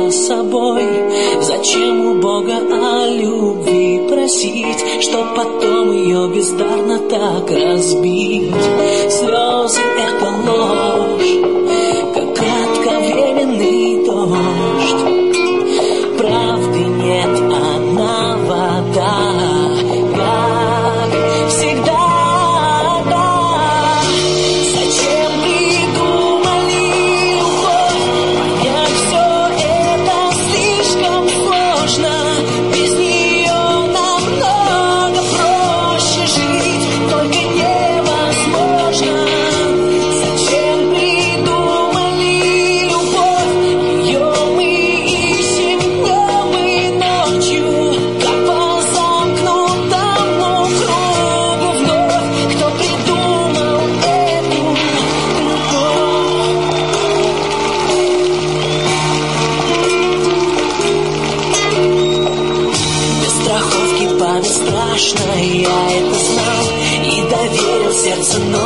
за собой. Зачем у Бога о любви просить, чтоб потом ее бездарно так разбить? Слезы — это ложь, как кратковременный дождь. Правды нет, одна вода, как всегда. Зачем придумали любовь? Понять все это слишком сложно. Без нее намного проще жить, только невозможно. Зачем придумали любовь? Ее мы ищем днем и ночью, как по замкнутому кругу вновь. Кто придумал эту любовь? Без страховки падать страшно, я это знал и доверил сердце, но